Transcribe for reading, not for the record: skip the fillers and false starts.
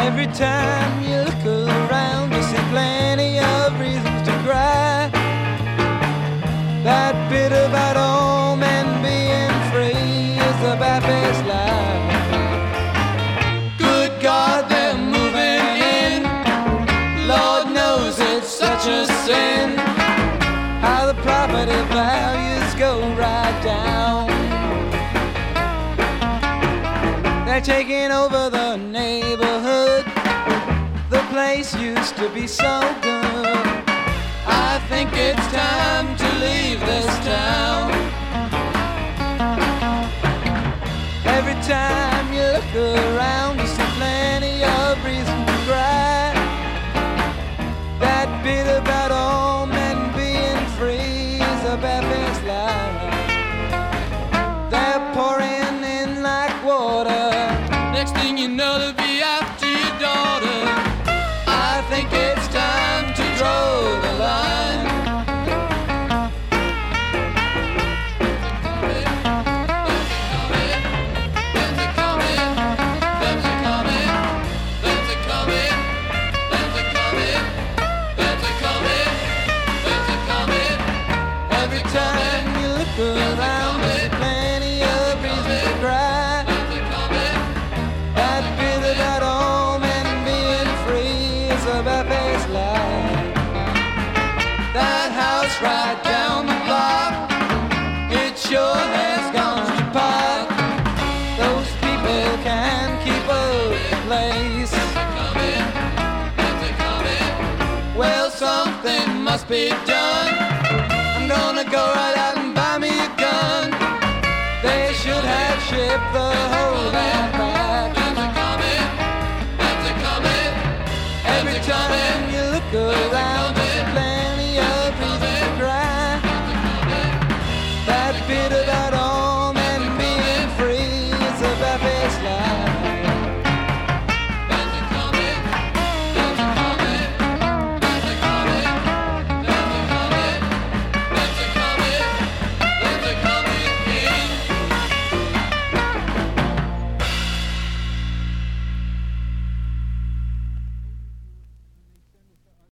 Every time you look around, you see plenty of reasons to cry. That bit about home and being free is the Baptist life. Good God, they're moving in. Lord knows it's such a sin. How the property values go right down. They're taking over the neighborhood. The place used to be so good. I think it's time to leave this town. Every time you look around, you see plenty of reason to cry. That bit about home and being free is a Baptist life. They're pouring in like water. Next thing you know, they'll be after your daughter. I think it's time to draw the line. Every time you look around, there's plenty of reasons to cry. That bit about home and being free is a Baptist life. That house right down the block, it sure has gone to pot. Those people can't keep up the place. Well, something must be done. I'm gonna go right out and buy me a gun. They should have shipped the whole damn pack. Every time you look around, there's plenty of reasons to cry. That bit about